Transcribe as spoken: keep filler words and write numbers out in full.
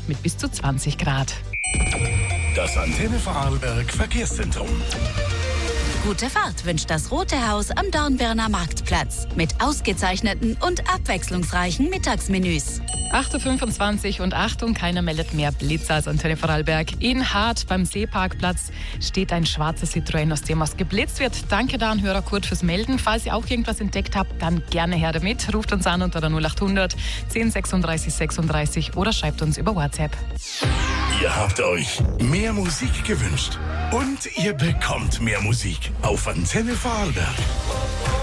mit bis zu zwanzig Grad. Das Antenne Vorarlberg Verkehrszentrum. Gute Fahrt wünscht das Rote Haus am Dornbirner Marktplatz mit ausgezeichneten und abwechslungsreichen Mittagsmenüs. acht Uhr fünfundzwanzig und Achtung, keiner meldet mehr Blitzer als Antenne Vorarlberg. In Hart beim Seeparkplatz steht ein schwarzer Citroën, aus dem aus geblitzt wird. Danke da an Hörer Kurt fürs Melden. Falls ihr auch irgendwas entdeckt habt, dann gerne her damit. Ruft uns an unter der null acht hundert zehn sechsunddreißig sechsunddreißig oder schreibt uns über WhatsApp. Ihr habt euch mehr Musik gewünscht und ihr bekommt mehr Musik auf Antenne Vorarlberg.